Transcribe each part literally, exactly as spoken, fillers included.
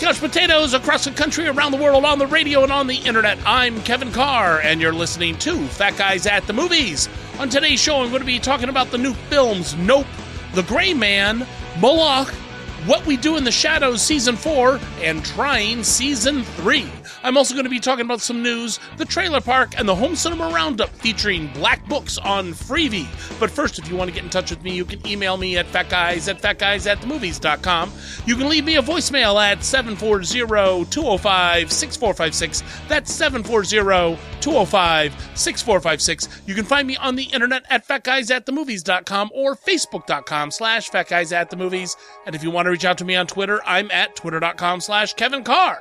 couch potatoes across the country, around the world, on the radio, and on the internet. I'm Kevin Carr, and you're listening to Fat Guys at the Movies. On today's show, I'm going to be talking about the new films Nope, The Gray Man, Moloch, What We Do in the Shadows Season four, and Trying Season three. I'm also going to be talking about some news, the Trailer Park, and the Home Cinema Roundup featuring Black Books on Freevee. But first, if you want to get in touch with me, you can email me at fatguys at fatguys at the movies dot com. You can leave me a voicemail at seven four zero, two zero five, six four five six. That's seven four zero, two zero five, six four five six. You can find me on the internet at fatguys at the movies dot com or facebook dot com slash fatguys at the movies. And if you want to reach out to me on Twitter, I'm at twitter dot com slash Kevin Carr.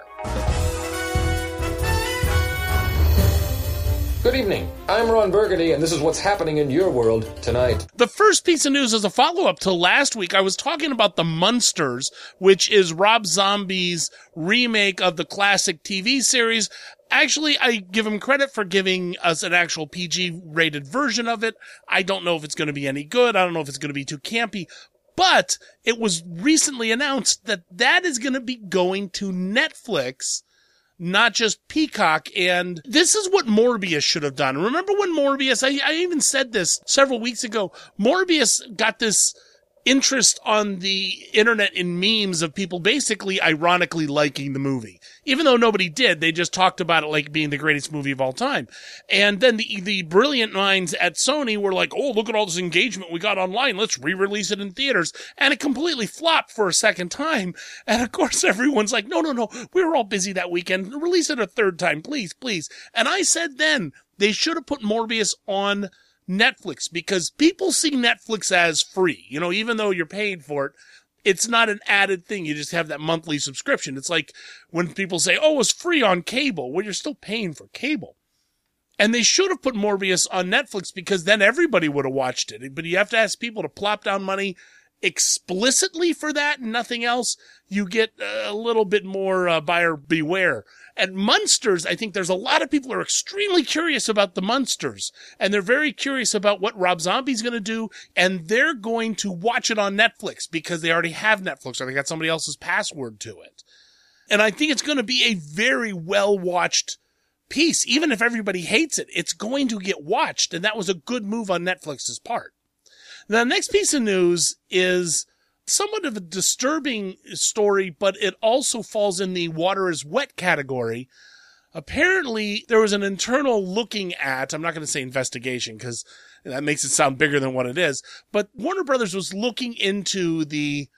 Good evening. I'm Ron Burgundy, and this is what's happening in your world tonight. The first piece of news is a follow-up to last week. I was talking about The Munsters, which is Rob Zombie's remake of the classic T V series. Actually, I give him credit for giving us an actual P G-rated version of it. I don't know if it's going to be any good. I don't know if it's going to be too campy. But it was recently announced that that is going to be going to Netflix, not just Peacock, and this is what Morbius should have done. Remember when Morbius, I, I even said this several weeks ago, Morbius got this interest on the internet in memes of people basically ironically liking the movie. Even though nobody did, they just talked about it like being the greatest movie of all time. And then the the brilliant minds at Sony were like, oh, look at all this engagement we got online, let's re-release it in theaters. And it completely flopped for a second time. And of course everyone's like, no, no, no, we were all busy that weekend, release it a third time, please, please. And I said then, they should have put Morbius on Netflix, because people see Netflix as free. You know, even though you're paying for it, it's not an added thing. You just have that monthly subscription. It's like when people say, oh, it's free on cable. Well, you're still paying for cable. And they should have put Morbius on Netflix, because then everybody would have watched it. But you have to ask people to plop down money explicitly for that and nothing else. You get a little bit more uh, buyer beware. At Munsters, I think there's a lot of people who are extremely curious about the Munsters, and they're very curious about what Rob Zombie's going to do, and they're going to watch it on Netflix because they already have Netflix or they got somebody else's password to it. And I think it's going to be a very well-watched piece. Even if everybody hates it, it's going to get watched, and that was a good move on Netflix's part. The next piece of news is somewhat of a disturbing story, but it also falls in the water is wet category. Apparently, there was an internal looking at, I'm not going to say investigation because that makes it sound bigger than what it is, but Warner Brothers was looking into the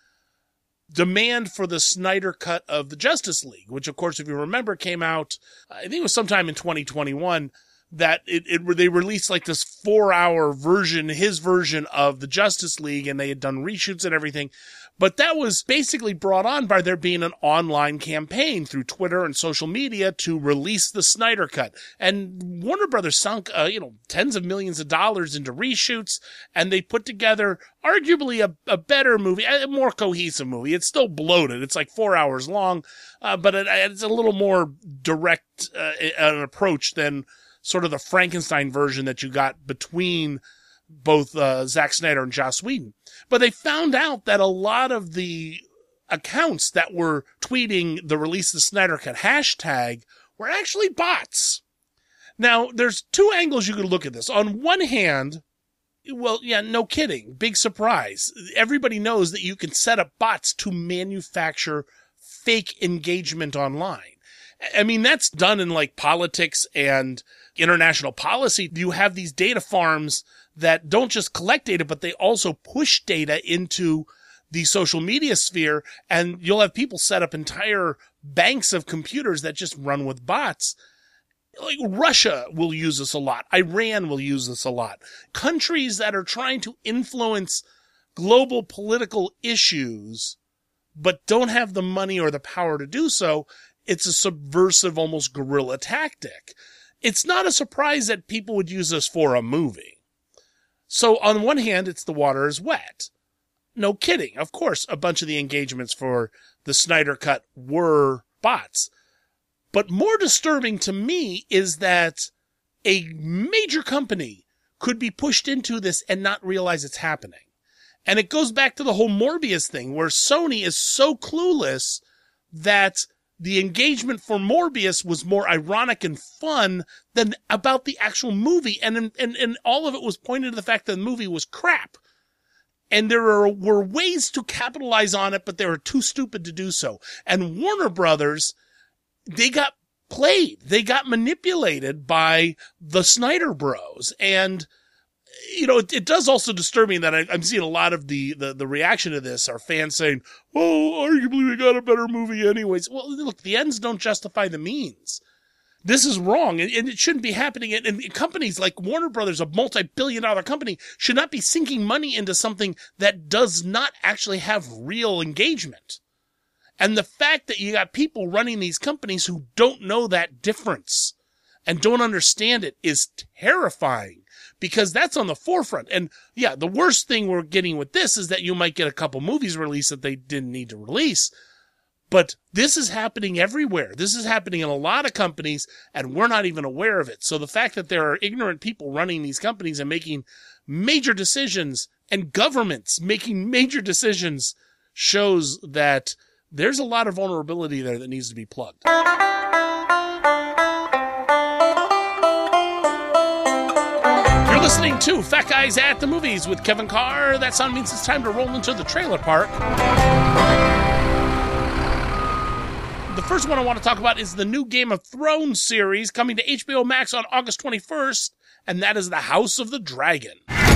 demand for the Snyder Cut of the Justice League, which, of course, if you remember, came out, I think it was sometime in twenty twenty-one, that it, it they released like this four-hour version, his version of the Justice League, and they had done reshoots and everything. But that was basically brought on by there being an online campaign through Twitter and social media to release the Snyder Cut. And Warner Brothers sunk, uh, you know, tens of millions of dollars into reshoots, and they put together arguably a, a better movie, a more cohesive movie. It's still bloated. It's like four hours long, uh, but it, it's a little more direct uh, an approach than sort of the Frankenstein version that you got between both uh, Zack Snyder and Joss Whedon. But they found out that a lot of the accounts that were tweeting the release of the Snyder Cut hashtag were actually bots. Now, there's two angles you could look at this. On one hand, well, yeah, no kidding. Big surprise. Everybody knows that you can set up bots to manufacture fake engagement online. I mean, that's done in like politics and international policy. You have these data farms that don't just collect data, but they also push data into the social media sphere, and you'll have people set up entire banks of computers that just run with bots. Like Russia will use this a lot. Iran will use this a lot. Countries that are trying to influence global political issues but don't have the money or the power to do so, it's a subversive, almost guerrilla tactic. It's not a surprise that people would use this for a movie. So on one hand, it's the water is wet. No kidding. Of course, a bunch of the engagements for the Snyder Cut were bots. But more disturbing to me is that a major company could be pushed into this and not realize it's happening. And it goes back to the whole Morbius thing, where Sony is so clueless that the engagement for Morbius was more ironic and fun than about the actual movie. And, and, and all of it was pointed to the fact that the movie was crap. And there are, were ways to capitalize on it, but they were too stupid to do so. And Warner Brothers, they got played. They got manipulated by the Snyder Bros. And, you know, it, it does also disturb me that I, I'm seeing a lot of the, the, the reaction to this are fans saying, well, arguably we got a better movie anyways. Well, look, the ends don't justify the means. This is wrong, and, and it shouldn't be happening. And, and companies like Warner Brothers, a multi-billion dollar company, should not be sinking money into something that does not actually have real engagement. And the fact that you got people running these companies who don't know that difference and don't understand it is terrifying, because that's on the forefront. And yeah, the worst thing we're getting with this is that you might get a couple movies released that they didn't need to release. But this is happening everywhere. This is happening in a lot of companies, and we're not even aware of it. So the fact that there are ignorant people running these companies and making major decisions, and governments making major decisions, shows that there's a lot of vulnerability there that needs to be plugged. You're listening to Fat Guys at the Movies with Kevin Carr. That sound means it's time to roll into the trailer park. The first one I want to talk about is the new Game of Thrones series coming to H B O Max on August twenty-first, and that is The House of the Dragon.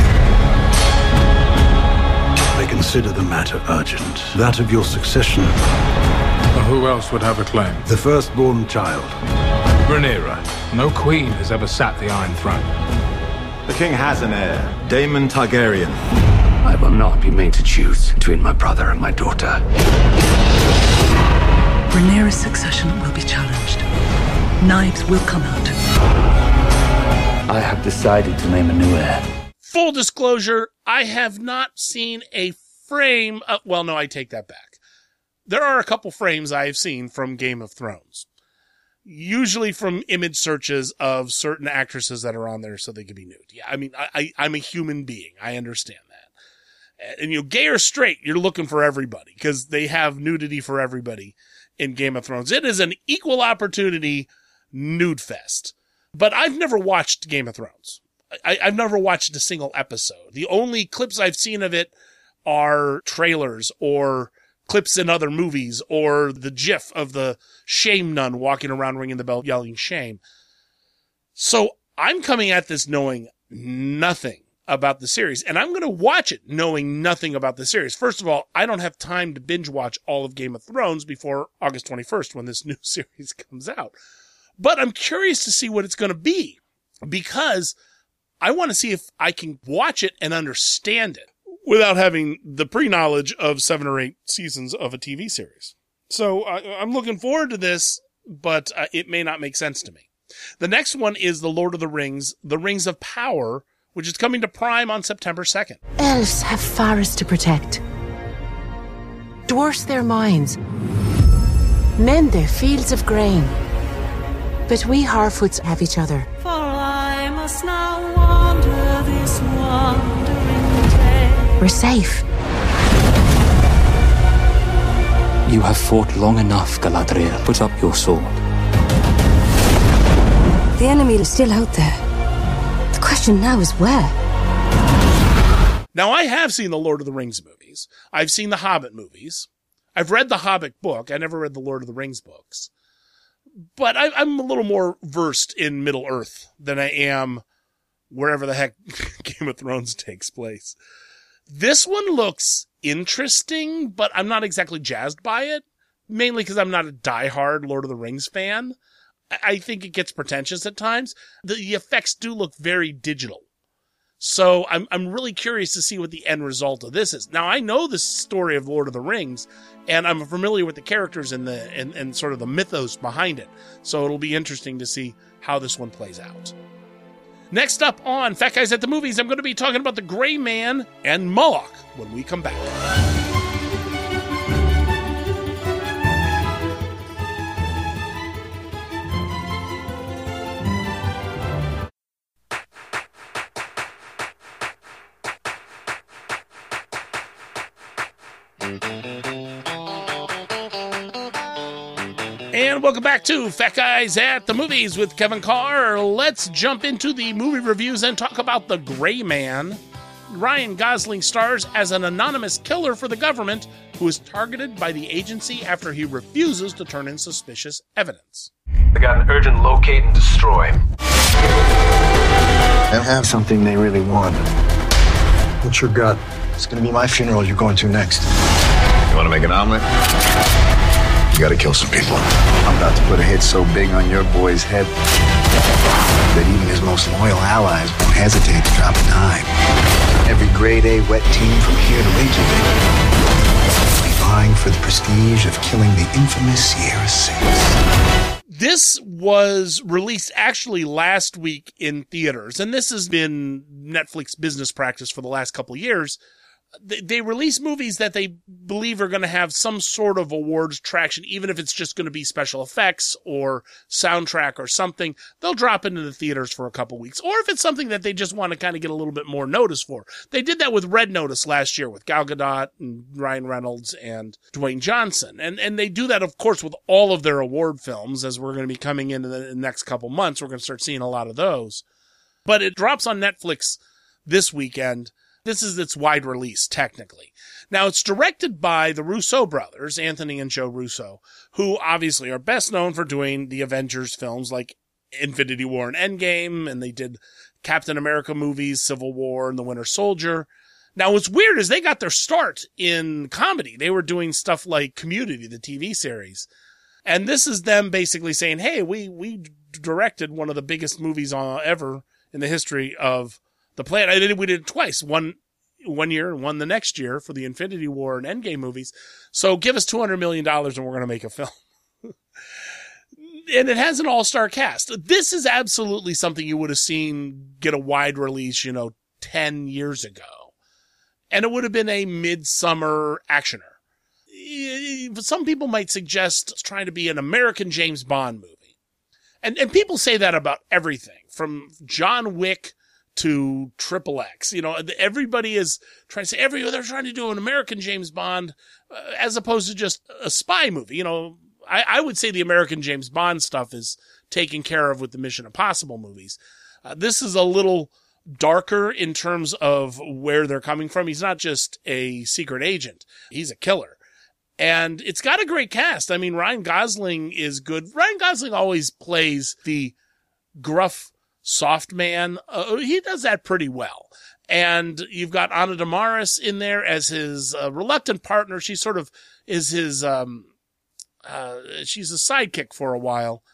I consider the matter urgent. That of your succession. Well, who else would have a claim? The firstborn child. Rhaenyra. No queen has ever sat the Iron Throne. The king has an heir, Daemon Targaryen. I will not be made to choose between my brother and my daughter. Rhaenyra's succession will be challenged. Knives will come out. I have decided to name a new heir. Full disclosure, I have not seen a frame of, well, no, I take that back. There are a couple frames I have seen from Game of Thrones. Usually from image searches of certain actresses that are on there so they can be nude. Yeah, I mean, I, I, I'm a human being. I understand that. And, you know, gay or straight, you're looking for everybody, because they have nudity for everybody in Game of Thrones. It is an equal opportunity nude fest. But I've never watched Game of Thrones. I, I've never watched a single episode. The only clips I've seen of it are trailers or clips in other movies or the gif of the shame nun walking around ringing the bell yelling shame. So I'm coming at this knowing nothing about the series, and I'm going to watch it knowing nothing about the series. First of all, I don't have time to binge watch all of Game of Thrones before August twenty-first when this new series comes out. But I'm curious to see what it's going to be, because I want to see if I can watch it and understand it without having the pre-knowledge of seven or eight seasons of a T V series. So uh, I'm looking forward to this, but uh, it may not make sense to me. The next one is The Lord of the Rings, The Rings of Power, which is coming to Prime on September second. Elves have forests to protect, dwarfs their mines, men their fields of grain. But we Harfoots have each other. For I must now wander this wandering day. We're safe. You have fought long enough, Galadriel. Put up your sword. The enemy is still out there. The question now is where? Now, I have seen the Lord of the Rings movies. I've seen the Hobbit movies. I've read the Hobbit book. I never read the Lord of the Rings books. But I, I'm a little more versed in Middle-earth than I am wherever the heck Game of Thrones takes place. This one looks interesting, but I'm not exactly jazzed by it, mainly because I'm not a diehard Lord of the Rings fan. I think it gets pretentious at times. The effects do look very digital. So I'm I'm really curious to see what the end result of this is. Now, I know the story of Lord of the Rings, and I'm familiar with the characters and the and, and sort of the mythos behind it. So it'll be interesting to see how this one plays out. Next up on Fat Guys at the Movies, I'm going to be talking about The Gray Man and Moloch when we come back. And welcome back to Fat Guys at the Movies with Kevin Carr. Let's jump into the movie reviews and talk about The Gray Man. Ryan Gosling stars as an anonymous killer for the government who is targeted by the agency after he refuses to turn in suspicious evidence. I got an urgent locate and destroy. They have something they really want. What's your gut? It's gonna be my funeral you're going to next. You want to make an omelet? You gotta kill some people. I'm about to put a hit so big on your boy's head that even his most loyal allies won't hesitate to drop a dime. Every grade A wet team from here to Reykjavik will be vying for the prestige of killing the infamous Sierra Six. This was released actually last week in theaters, and this has been Netflix business practice for the last couple of years. They release movies that they believe are going to have some sort of awards traction, even if it's just going to be special effects or soundtrack or something. They'll drop into the theaters for a couple weeks. Or if it's something that they just want to kind of get a little bit more notice for. They did that with Red Notice last year with Gal Gadot and Ryan Reynolds and Dwayne Johnson. And and they do that, of course, with all of their award films, as we're going to be coming into the next couple months. We're going to start seeing a lot of those. But it drops on Netflix this weekend. This is its wide release, technically. Now, it's directed by the Russo brothers, Anthony and Joe Russo, who obviously are best known for doing the Avengers films like Infinity War and Endgame, and they did Captain America movies, Civil War, and The Winter Soldier. Now, what's weird is they got their start in comedy. They were doing stuff like Community, the T V series. And this is them basically saying, hey, we, we directed one of the biggest movies uh, ever in the history of the planet. I did, we did it twice, one one year and one the next year for the Infinity War and Endgame movies. So give us two hundred million dollars and we're going to make a film. And it has an all-star cast. This is absolutely something you would have seen get a wide release, you know, ten years ago. And it would have been a midsummer actioner. Some people might suggest it's trying to be an American James Bond movie. And, and people say that about everything, from John Wick to Triple X. You know, everybody is trying to say, every, they're trying to do an American James Bond uh, as opposed to just a spy movie. You know, I, I would say the American James Bond stuff is taken care of with the Mission Impossible movies. Uh, this is a little darker in terms of where they're coming from. He's not just a secret agent. He's a killer. And it's got a great cast. I mean, Ryan Gosling is good. Ryan Gosling always plays the gruff, soft man. Uh, he does that pretty well. And you've got Ana de Armas in there as his uh, reluctant partner. She sort of is his, um, uh, she's a sidekick for a while.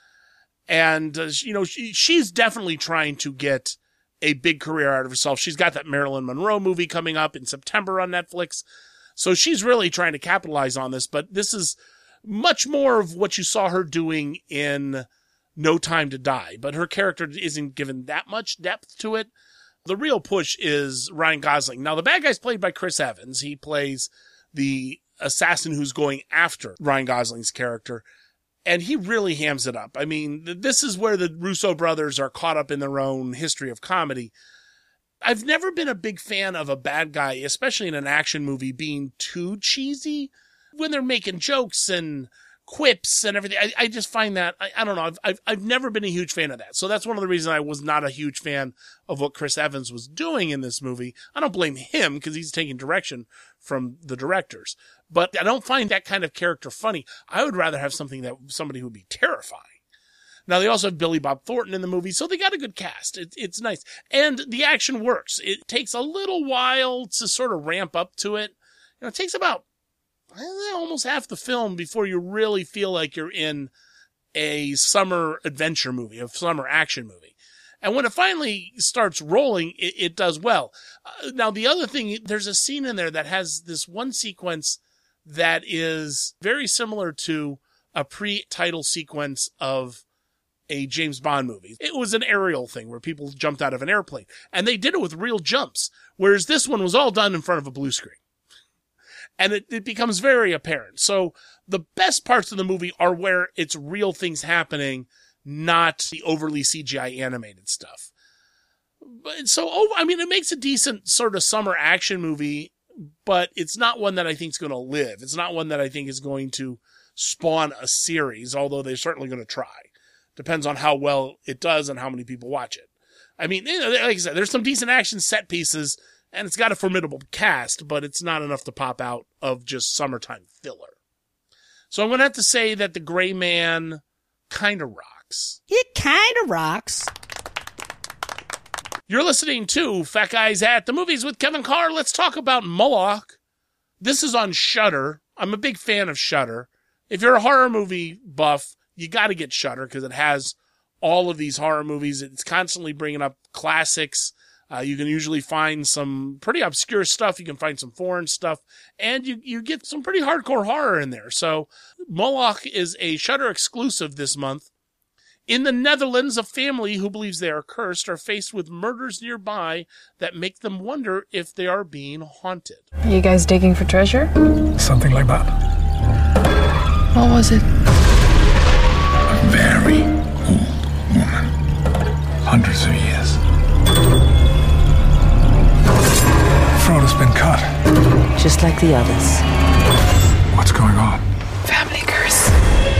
And, uh, you know, she, she's definitely trying to get a big career out of herself. She's got that Marilyn Monroe movie coming up in September on Netflix. So she's really trying to capitalize on this, but this is much more of what you saw her doing in No Time to Die, but her character isn't given that much depth to it. The real push is Ryan Gosling. Now, the bad guy's played by Chris Evans. He plays the assassin who's going after Ryan Gosling's character, and he really hams it up. I mean, this is where the Russo brothers are caught up in their own history of comedy. I've never been a big fan of a bad guy, especially in an action movie, being too cheesy when they're making jokes and quips and everything. I, I just find that, I, I don't know, I've, I've, I've never been a huge fan of that. So that's one of the reasons I was not a huge fan of what Chris Evans was doing in this movie. I don't blame him because he's taking direction from the directors, but I don't find that kind of character funny. I would rather have something that somebody who would be terrifying. Now, they also have Billy Bob Thornton in the movie, so they got a good cast. It, it's nice. And the action works. It takes a little while to sort of ramp up to it. You know, it takes about eh, almost half the film before you really feel like you're in a summer adventure movie, a summer action movie. And when it finally starts rolling, it, it does well. Uh, now, the other thing, there's a scene in there that has this one sequence that is very similar to a pre-title sequence of a James Bond movie. It was an aerial thing where people jumped out of an airplane, and they did it with real jumps, whereas this one was all done in front of a blue screen. And it, it becomes very apparent. So the best parts of the movie are where it's real things happening, not the overly C G I animated stuff. But so, oh, I mean, it makes a decent sort of summer action movie, but it's not one that I think is going to live. It's not one that I think is going to spawn a series, although they're certainly going to try. Depends on how well it does and how many people watch it. I mean, you know, like I said, there's some decent action set pieces, and it's got a formidable cast, but it's not enough to pop out of just summertime filler. So I'm going to have to say that The Gray Man kind of rocks. It kind of rocks. You're listening to Fat Guys at the Movies with Kevin Carr. Let's talk about Moloch. This is on Shudder. I'm a big fan of Shudder. If you're a horror movie buff, you got to get Shudder because it has all of these horror movies. It's constantly bringing up classics. Uh, you can usually find some pretty obscure stuff. You can find some foreign stuff. And you, you get some pretty hardcore horror in there. So Moloch is a Shudder exclusive this month. In the Netherlands, a family who believes they are cursed are faced with murders nearby that make them wonder if they are being haunted. Are you guys digging for treasure? Something like that. What was it? A very old woman. Hundreds of years. Throat has been cut. Just like the others. What's going on? Family curse.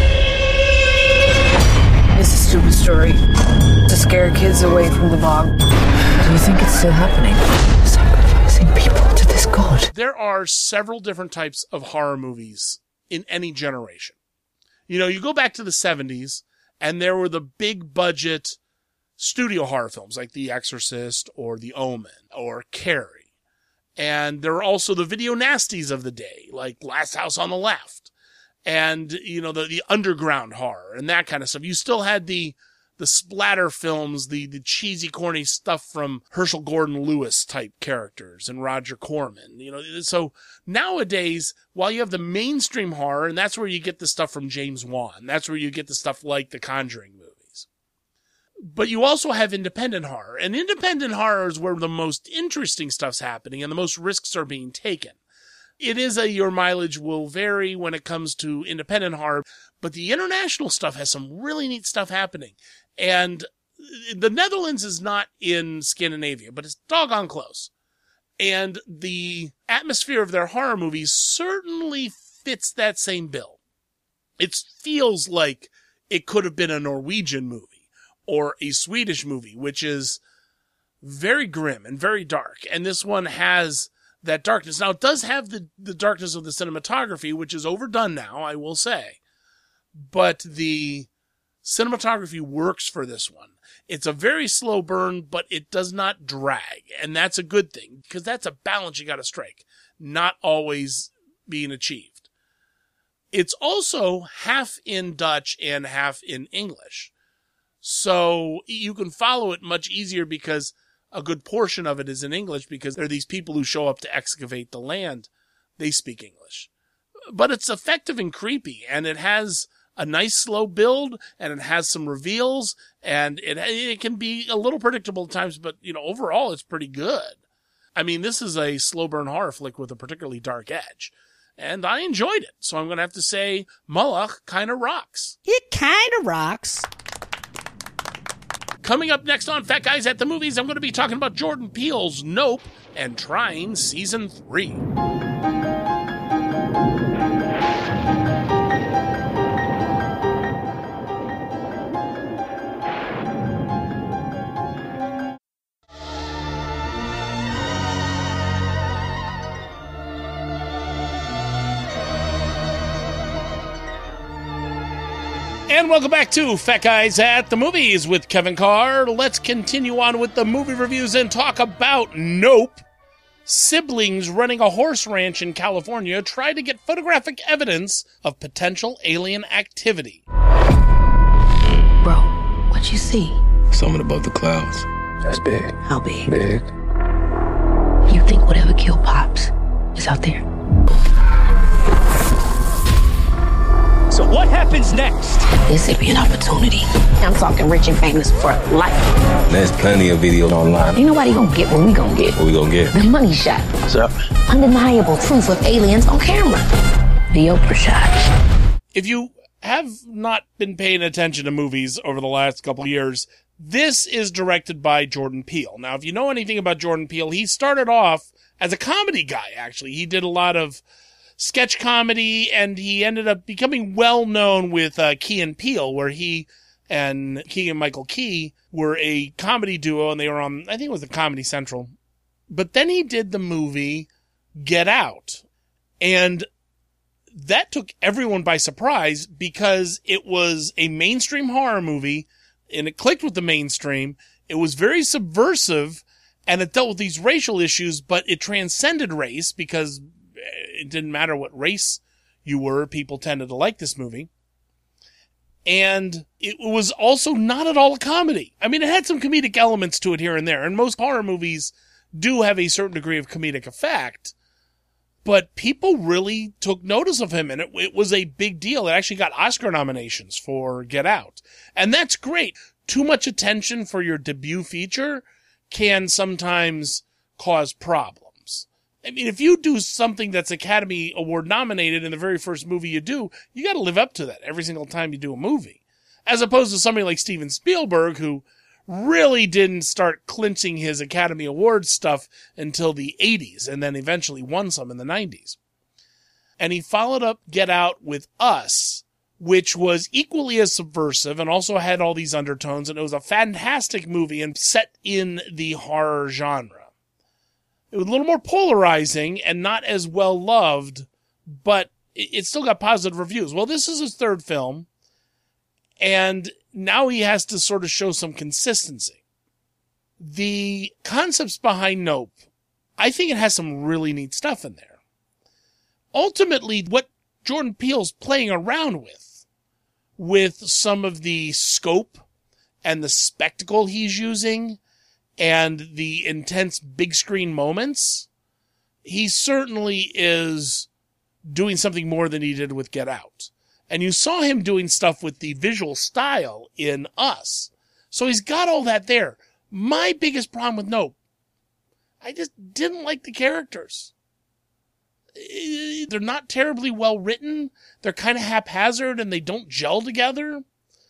It's a stupid story to scare kids away from the bog. Do you think it's still happening? Sacrificing people to this god. There are several different types of horror movies in any generation. You know, you go back to the seventies, and there were the big budget studio horror films like The Exorcist or The Omen or Carrie. And there were also the video nasties of the day, like Last House on the Left. And, you know, the, the underground horror and that kind of stuff. You still had the the splatter films, the, the cheesy, corny stuff from Herschel Gordon Lewis type characters and Roger Corman. You know, so nowadays, while you have the mainstream horror, and that's where you get the stuff from James Wan, that's where you get the stuff like the Conjuring movies. But you also have independent horror, and independent horror is where the most interesting stuff's happening and the most risks are being taken. It is a your mileage will vary when it comes to independent horror, but the international stuff has some really neat stuff happening. And the Netherlands is not in Scandinavia, but it's doggone close. And the atmosphere of their horror movies certainly fits that same bill. It feels like it could have been a Norwegian movie or a Swedish movie, which is very grim and very dark. And this one has that darkness. Now, it does have the, the darkness of the cinematography, which is overdone now, I will say. But the cinematography works for this one. It's a very slow burn, but it does not drag. And that's a good thing, because that's a balance you got to strike, not always being achieved. It's also half in Dutch and half in English. So you can follow it much easier because a good portion of it is in English because there are these people who show up to excavate the land. They speak English. But it's effective and creepy, and it has a nice slow build, and it has some reveals, and it it can be a little predictable at times, but, you know, overall it's pretty good. I mean, this is a slow burn horror flick with a particularly dark edge, and I enjoyed it. So I'm going to have to say Moloch kind of rocks. It kind of rocks. Coming up next on Fat Guys at the Movies, I'm going to be talking about Jordan Peele's Nope and Trying Season three. And welcome back to Fat Guys at the Movies with Kevin Carr. Let's continue on with the movie reviews and talk about Nope. Siblings running a horse ranch in California try to get photographic evidence of potential alien activity. Bro, what you see? Something above the clouds. That's big. How big? Big. You think whatever killed Pops is out there? So what happens next? This would be an opportunity. I'm talking rich and famous for life. There's plenty of videos online. Ain't nobody gonna get what we gonna get. What we gonna get? The money shot. What's up? Undeniable proof of aliens on camera. The Oprah shot. If you have not been paying attention to movies over the last couple of years, this is directed by Jordan Peele. Now, if you know anything about Jordan Peele, he started off as a comedy guy, actually. He did a lot of sketch comedy, and he ended up becoming well known with uh, Key and Peele, where he and Keegan-Michael Key were a comedy duo, and they were on, I think it was the Comedy Central. But then he did the movie Get Out, and that took everyone by surprise because it was a mainstream horror movie, and it clicked with the mainstream. It was very subversive, and it dealt with these racial issues, but it transcended race because it didn't matter what race you were. People tended to like this movie. And it was also not at all a comedy. I mean, it had some comedic elements to it here and there, and most horror movies do have a certain degree of comedic effect, but people really took notice of him, and it, it was a big deal. It actually got Oscar nominations for Get Out, and that's great. Too much attention for your debut feature can sometimes cause problems. I mean, if you do something that's Academy Award nominated in the very first movie you do, you got to live up to that every single time you do a movie. As opposed to somebody like Steven Spielberg, who really didn't start clinching his Academy Award stuff until the eighties, and then eventually won some in the nineties. And he followed up Get Out with Us, which was equally as subversive and also had all these undertones, and it was a fantastic movie and set in the horror genre. It was a little more polarizing and not as well loved, but it still got positive reviews. Well, this is his third film, and now he has to sort of show some consistency. The concepts behind Nope, I think it has some really neat stuff in there. Ultimately, what Jordan Peele's playing around with, with some of the scope and the spectacle he's using, and the intense big screen moments, he certainly is doing something more than he did with Get Out. And you saw him doing stuff with the visual style in Us. So he's got all that there. My biggest problem with Nope, I just didn't like the characters. They're not terribly well written. They're kind of haphazard and they don't gel together.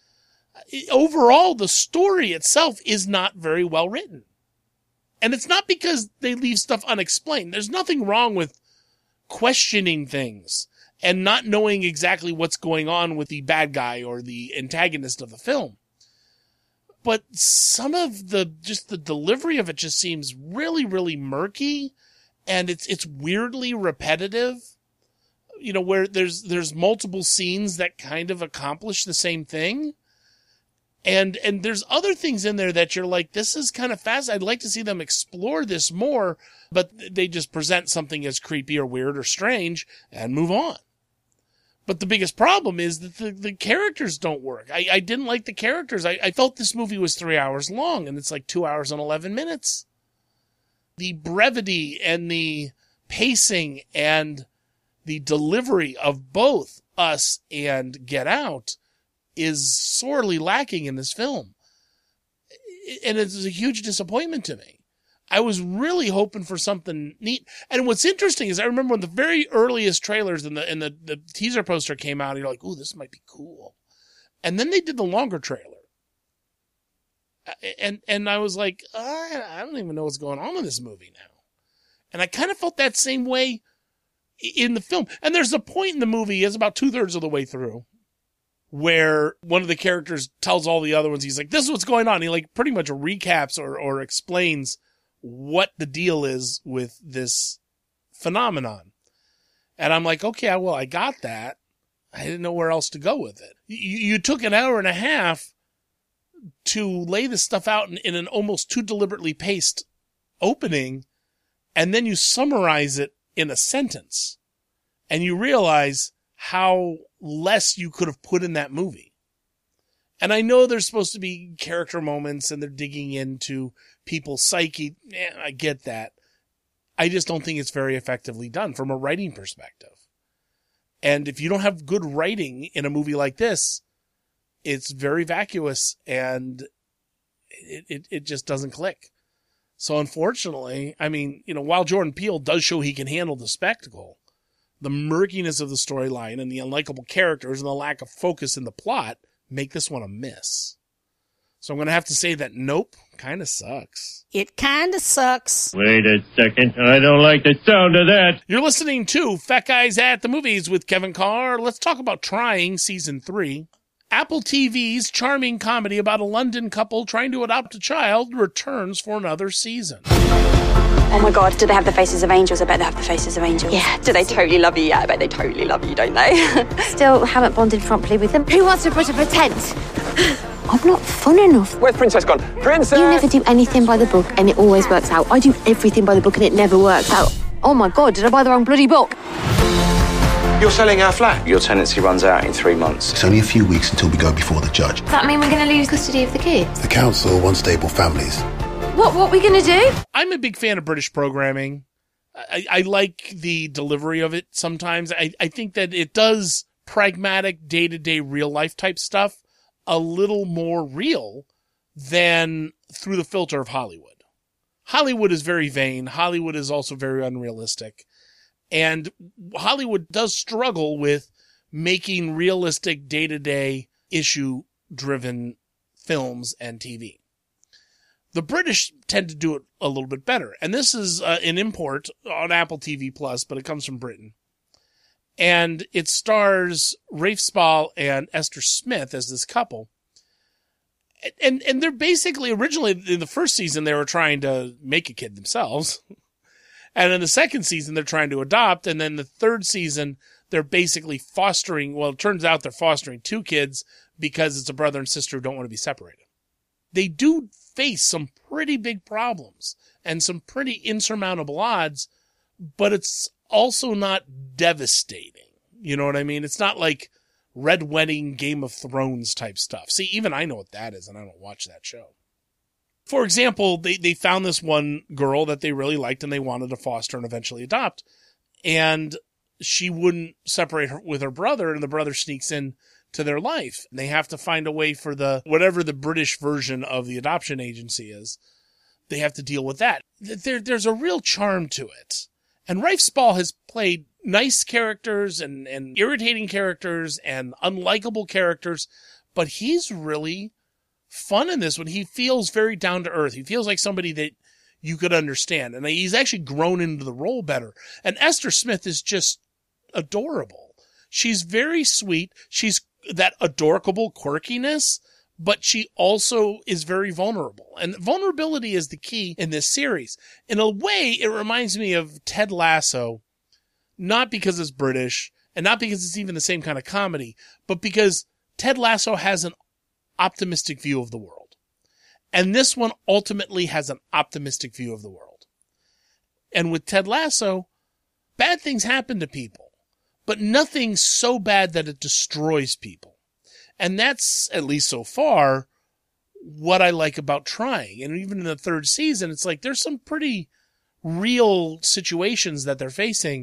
Overall, the story itself is not very well written. And it's not because they leave stuff unexplained. There's nothing wrong with questioning things and not knowing exactly what's going on with the bad guy or the antagonist of the film. But some of the, just the delivery of it just seems really, really murky, and it's, it's weirdly repetitive. You know, where there's, there's multiple scenes that kind of accomplish the same thing. And, and there's other things in there that you're like, this is kind of fast. I'd like to see them explore this more, but they just present something as creepy or weird or strange and move on. But the biggest problem is that the, the characters don't work. I, I didn't like the characters. I, I felt this movie was three hours long, and it's like two hours and eleven minutes. The brevity and the pacing and the delivery of both Us and Get Out is sorely lacking in this film. And it's a huge disappointment to me. I was really hoping for something neat. And what's interesting is I remember when the very earliest trailers and the and the, the teaser poster came out, you're like, ooh, this might be cool. And then they did the longer trailer. And and I was like, I, I don't even know what's going on in this movie now. And I kind of felt that same way in the film. And there's a point in the movie, it's about two-thirds of the way through, where one of the characters tells all the other ones, he's like, this is what's going on. He like pretty much recaps or, or explains what the deal is with this phenomenon. And I'm like, okay, well, I got that. I didn't know where else to go with it. You, you took an hour and a half to lay this stuff out in, in an almost too deliberately paced opening, and then you summarize it in a sentence, and you realize how less you could have put in that movie. And I know there's supposed to be character moments and they're digging into people's psyche. Yeah, I get that. I just don't think it's very effectively done from a writing perspective. And if you don't have good writing in a movie like this, it's very vacuous and it, it, it just doesn't click. So unfortunately, I mean, you know, while Jordan Peele does show he can handle the spectacle, the murkiness of the storyline and the unlikable characters and the lack of focus in the plot make this one a miss. So I'm going to have to say that Nope kind of sucks. It kind of sucks. Wait a second. I don't like the sound of that. You're listening to Fat Guys at the Movies with Kevin Carr. Let's talk about Trying Season three. Apple T V's charming comedy about a London couple trying to adopt a child returns for another season. Oh my God, do they have the faces of angels? I bet they have the faces of angels. Yeah. Do they totally love you? Yeah, I bet they totally love you, don't they? Still haven't bonded properly with them. Who wants to put up a tent? I'm not fun enough. Where's Princess gone? Princess! You never do anything by the book and it always works out. I do everything by the book and it never works out. Oh my God, did I buy the wrong bloody book? You're selling our flat. Your tenancy runs out in three months. It's only a few weeks until we go before the judge. Does that mean we're going to lose custody of the kids? The council wants stable families. What, what are we going to do? I'm a big fan of British programming. I, I like the delivery of it sometimes. I, I think that it does pragmatic, day-to-day, real-life type stuff a little more real than through the filter of Hollywood. Hollywood is very vain. Hollywood is also very unrealistic. And Hollywood does struggle with making realistic day-to-day issue-driven films and T V. The British tend to do it a little bit better. And this is uh, an import on Apple T V Plus, but it comes from Britain. And it stars Rafe Spall and Esther Smith as this couple. And and they're basically, originally in the first season, they were trying to make a kid themselves. And in the second season, they're trying to adopt. And then the third season, they're basically fostering, well, it turns out they're fostering two kids because it's a brother and sister who don't want to be separated. They do face some pretty big problems and some pretty insurmountable odds, but it's also not devastating. You know what I mean? It's not like Red Wedding, Game of Thrones type stuff. See, even I know what that is, and I don't watch that show. For example, they, they found this one girl that they really liked and they wanted to foster and eventually adopt. And she wouldn't separate her with her brother, and the brother sneaks in to their life. And they have to find a way for the, whatever the British version of the adoption agency is, they have to deal with that. There, there's a real charm to it. And Rafe Spall has played nice characters and, and irritating characters and unlikable characters, but he's really fun in this one. He feels very down to earth. He feels like somebody that you could understand. And he's actually grown into the role better. And Esther Smith is just adorable. She's very sweet. She's that adorable quirkiness, but she also is very vulnerable. And vulnerability is the key in this series. In a way, it reminds me of Ted Lasso, not because it's British and not because it's even the same kind of comedy, but because Ted Lasso has an optimistic view of the world. And this one ultimately has an optimistic view of the world. And with Ted Lasso, bad things happen to people, but nothing so bad that it destroys people. And that's, at least so far, what I like about Trying. And even in the third season, it's like there's some pretty real situations that they're facing,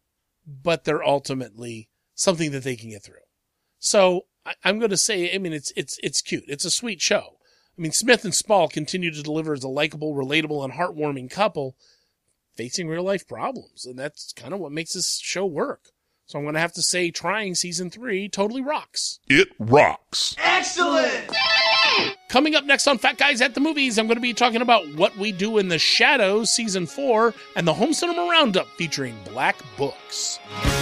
but they're ultimately something that they can get through. So I, I'm going to say, I mean, it's it's it's cute. It's a sweet show. I mean, Smith and Spall continue to deliver as a likable, relatable, and heartwarming couple facing real-life problems. And that's kind of what makes this show work. So I'm going to have to say Trying Season three totally rocks. It rocks. Excellent! Coming up next on Fat Guys at the Movies, I'm going to be talking about What We Do in the Shadows Season four and the Home Cinema Roundup featuring Black Books.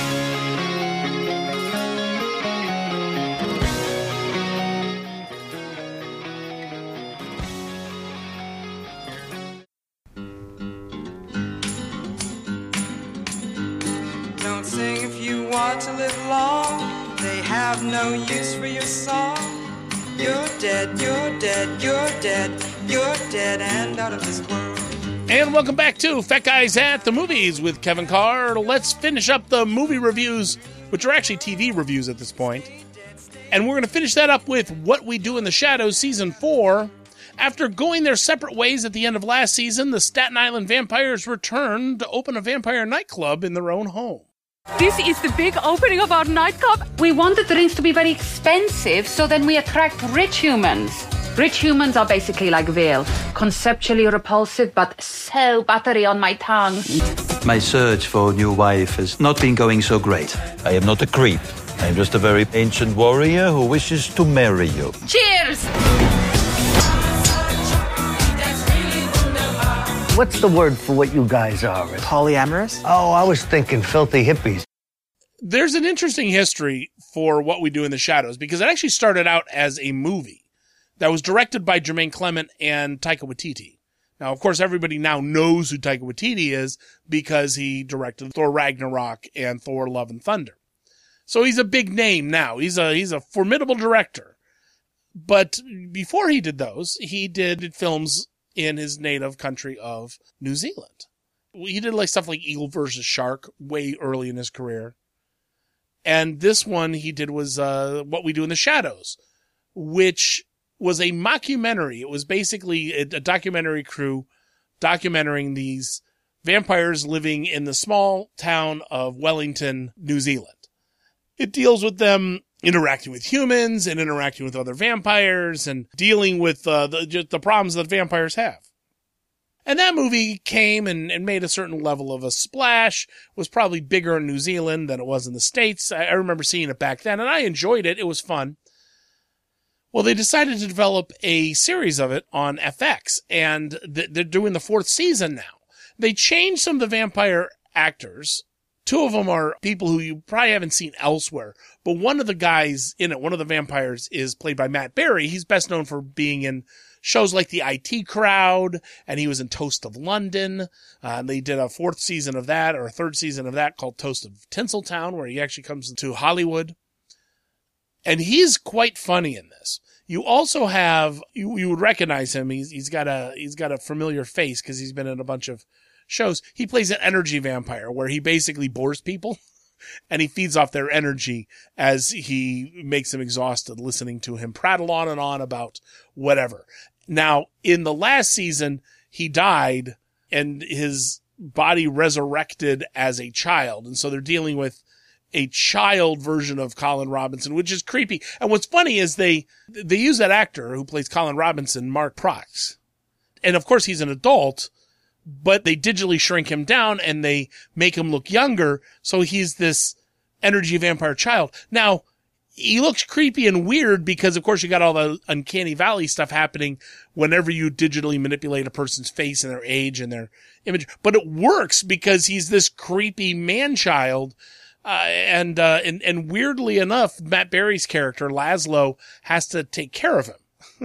Don't sing if you want to live long. They have no use for your song. You're dead, you're dead, you're dead, you're dead and out of this world. And welcome back to Fat Guys at the Movies with Kevin Carr. Let's finish up the movie reviews, which are actually T V reviews at this point. And we're going to finish that up with What We Do in the Shadows Season four. After going their separate ways at the end of last season, the Staten Island vampires return to open a vampire nightclub in their own home. This is the big opening of our nightclub. We want the drinks to be very expensive, so then we attract rich humans. Rich humans are basically like veal, conceptually repulsive, but so buttery on my tongue. My search for a new wife has not been going so great. I am not a creep. I am just a very ancient warrior who wishes to marry you. Cheers! What's the word for what you guys are? Polyamorous? Oh, I was thinking filthy hippies. There's an interesting history for What We Do in the Shadows because it actually started out as a movie that was directed by Jermaine Clement and Taika Waititi. Now, of course, everybody now knows who Taika Waititi is because he directed Thor Ragnarok and Thor Love and Thunder. So he's a big name now. He's a he's a formidable director. But before he did those, he did films in his native country of New Zealand. He did like stuff like Eagle versus Shark way early in his career. And this one he did was uh, What We Do in the Shadows, which was a mockumentary. It was basically a, a documentary crew documenting these vampires living in the small town of Wellington, New Zealand. It deals with them interacting with humans and interacting with other vampires and dealing with uh, the, just the problems that vampires have. And that movie came and, and made a certain level of a splash, was probably bigger in New Zealand than it was in the States. I, I remember seeing it back then, and I enjoyed it. It was fun. Well, they decided to develop a series of it on F X, and th- they're doing the fourth season now. They changed some of the vampire actors. Two of them are people who you probably haven't seen elsewhere, but one of the guys in it, one of the vampires, is played by Matt Berry. He's best known for being in shows like The I T Crowd, and he was in Toast of London. Uh, they did a fourth season of that, or a third season of that, called Toast of Tinseltown, where he actually comes to Hollywood. And he's quite funny in this. You also have, you, you would recognize him. He's, he's got a, he's got a familiar face because he's been in a bunch of shows. He plays an energy vampire where he basically bores people and he feeds off their energy as he makes them exhausted listening to him prattle on and on about whatever. Now, in the last season, he died and his body resurrected as a child. And so they're dealing with a child version of Colin Robinson, which is creepy. And what's funny is they, they use that actor who plays Colin Robinson, Mark Prox. And of course he's an adult, but they digitally shrink him down and they make him look younger. So he's this energy vampire child. Now, he looks creepy and weird because of course you got all the Uncanny Valley stuff happening whenever you digitally manipulate a person's face and their age and their image. But it works because he's this creepy man-child. Uh, and, uh, and, and weirdly enough, Matt Berry's character, Laszlo, has to take care of him.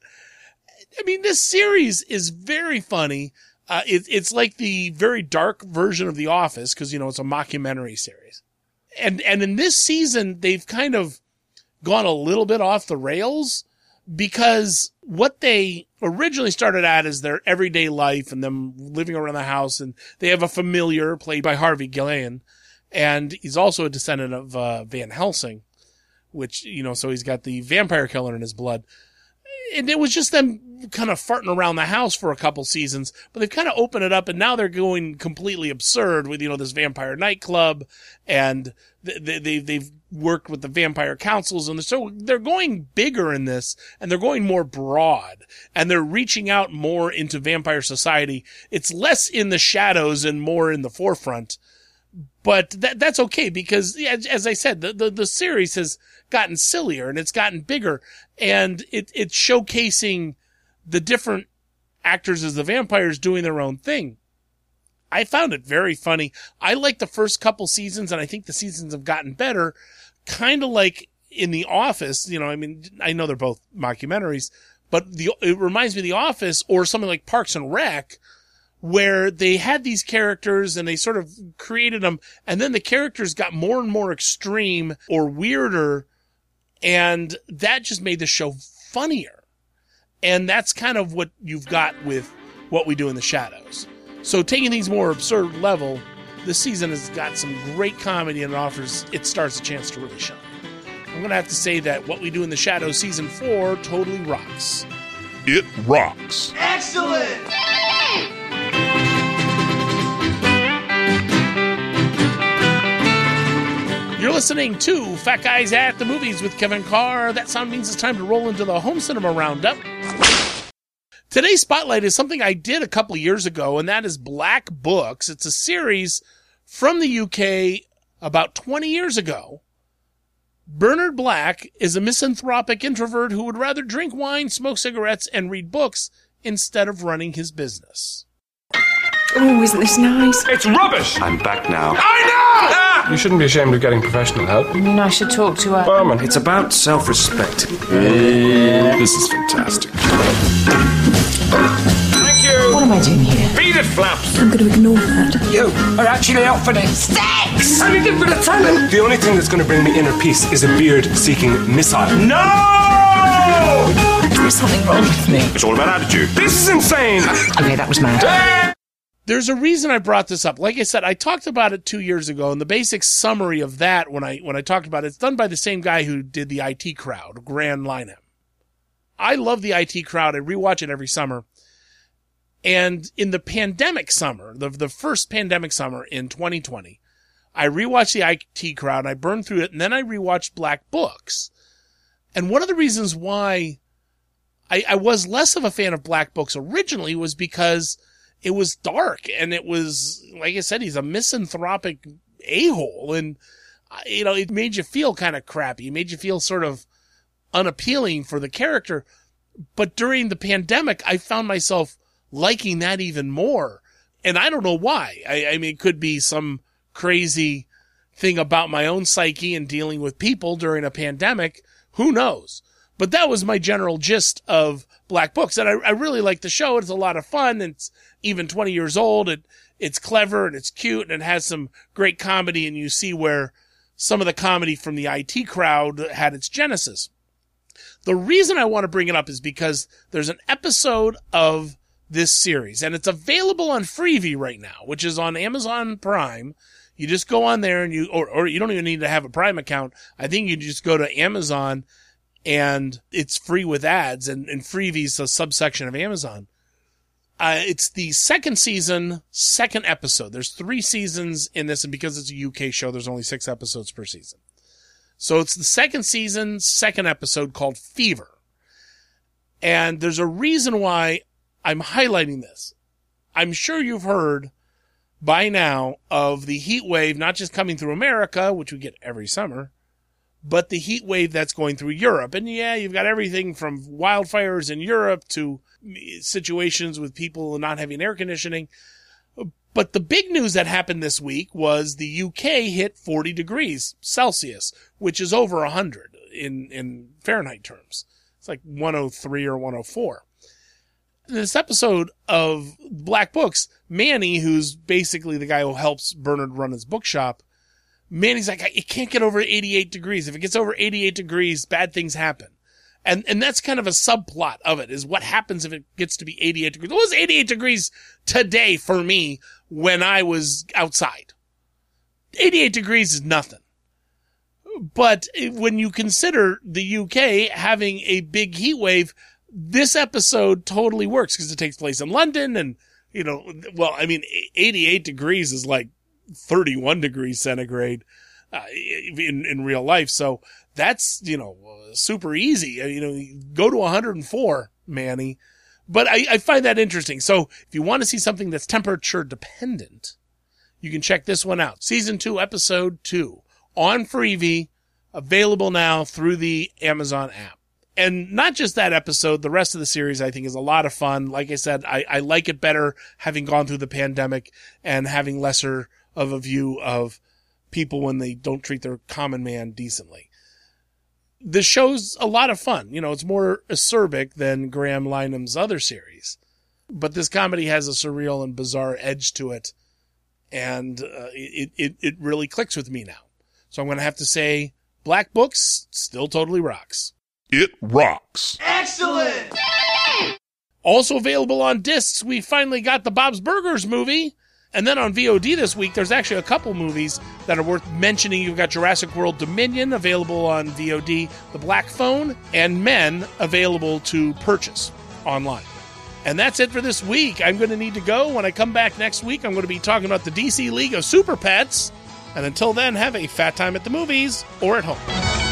I mean, this series is very funny. Uh, it, it's like the very dark version of The Office because, you know, it's a mockumentary series. And, and in this season, they've kind of gone a little bit off the rails because what they originally started at is their everyday life and them living around the house. And they have a familiar played by Harvey Gillian. And he's also a descendant of uh, Van Helsing, which, you know, so he's got the vampire killer in his blood. And it was just them kind of farting around the house for a couple seasons, but they've kind of opened it up and now they're going completely absurd with, you know, this vampire nightclub and they, they, they've worked with the vampire councils. And so they're going bigger in this and they're going more broad and they're reaching out more into vampire society. It's less in the shadows and more in the forefront. But that that's okay because, as I said, the, the, the series has gotten sillier and it's gotten bigger and it it's showcasing the different actors as the vampires doing their own thing. I found it very funny. I like the first couple seasons and I think the seasons have gotten better, kind of like in The Office. You know, I mean, I know they're both mockumentaries, but the it reminds me of The Office or something like Parks and Rec, where they had these characters and they sort of created them and then the characters got more and more extreme or weirder and that just made the show funnier. And that's kind of what you've got with What We Do in the Shadows. So taking things more absurd level, this season has got some great comedy and it offers It Stars a chance to really shine. I'm going to have to say that What We Do in the Shadows season four totally rocks. It rocks. Excellent! You're listening to Fat Guys at the Movies with Kevin Carr. That sound means it's time to roll into the Home Cinema Roundup. Today's spotlight is something I did a couple years ago, and that is Black Books. It's a series from the U K about twenty years ago. Bernard Black is a misanthropic introvert who would rather drink wine, smoke cigarettes, and read books instead of running his business. Oh, isn't this nice? It's rubbish! I'm back now. I know! Ah! You shouldn't be ashamed of getting professional help. I mean, I should talk to her. Barman, It's about self-respect. This is fantastic. thank you! What am I doing here? Beat it, Flaps! I'm going to ignore that. You are actually out for this. Sex! I need a bit of talent. The only thing that's going to bring me inner peace is a beard-seeking missile. No! Is there something wrong with me? It's all about attitude. This is insane! Okay, that was mad. There's a reason I brought this up. Like I said, I talked about it two years ago, and the basic summary of that when I when I talked about it, it's done by the same guy who did the I T Crowd, Grant Lineham. I love the I T Crowd. I rewatch it every summer. And in the pandemic summer, the, the first pandemic summer in twenty twenty, I rewatched the I T Crowd, and I burned through it, and then I rewatched Black Books. And one of the reasons why I, I was less of a fan of Black Books originally was because it was dark, and it was, like I said, he's a misanthropic a-hole, and, you know, it made you feel kind of crappy. It made you feel sort of unappealing for the character. But during the pandemic, I found myself liking that even more. And I don't know why. I, I mean, it could be some crazy thing about my own psyche and dealing with people during a pandemic. Who knows? But that was my general gist of Black Books. And I, I really like the show. It's a lot of fun. It's even twenty years old. It, it's clever and it's cute and it has some great comedy. And you see where some of the comedy from the I T Crowd had its genesis. The reason I want to bring it up is because there's an episode of this series and it's available on Freevee right now, which is on Amazon Prime. You just go on there and you, or, or you don't even need to have a Prime account. I think you just go to Amazon and it's free with ads, and, and Freevee's a subsection of Amazon. Uh, it's the second season, second episode. There's three seasons in this, and because it's a U K show, there's only six episodes per season. So it's the second season, second episode called Fever. And there's a reason why I'm highlighting this. I'm sure you've heard by now of the heat wave, not just coming through America, which we get every summer, but the heat wave that's going through Europe. And yeah, you've got everything from wildfires in Europe to situations with people not having air conditioning. But the big news that happened this week was the U K hit forty degrees Celsius, which is over one hundred in, in Fahrenheit terms. It's like one oh three or one oh four. In this episode of Black Books, Manny, who's basically the guy who helps Bernard run his bookshop, Manny's like, it can't get over eighty-eight degrees. If it gets over eighty-eight degrees, bad things happen. And and that's kind of a subplot of it, is what happens if it gets to be eighty-eight degrees. It was eighty-eight degrees today for me when I was outside. eighty-eight degrees is nothing. But when you consider the U K having a big heat wave, this episode totally works because it takes place in London and, you know, well, I mean, eighty-eight degrees is like thirty-one degrees centigrade uh, in, in real life. So that's, you know, super easy. You know, go to one hundred four, Manny. But I, I find that interesting. So if you want to see something that's temperature dependent, you can check this one out. Season two, episode two on Freevee, available now through the Amazon app. And not just that episode, the rest of the series I think is a lot of fun. Like I said, I, I like it better having gone through the pandemic and having lesser of a view of people when they don't treat their common man decently. The show's a lot of fun. You know, it's more acerbic than Graham Lineham's other series. But this comedy has a surreal and bizarre edge to it. And uh, it, it, it really clicks with me now. So I'm going to have to say Black Books still totally rocks. It rocks. Excellent! Also available on discs, we finally got the Bob's Burgers movie. And then on V O D this week, there's actually a couple movies that are worth mentioning. You've got Jurassic World Dominion available on V O D, The Black Phone, and Men available to purchase online. And that's it for this week. I'm going to need to go. When I come back next week, I'm going to be talking about the D C League of Super Pets. And until then, have a fat time at the movies or at home.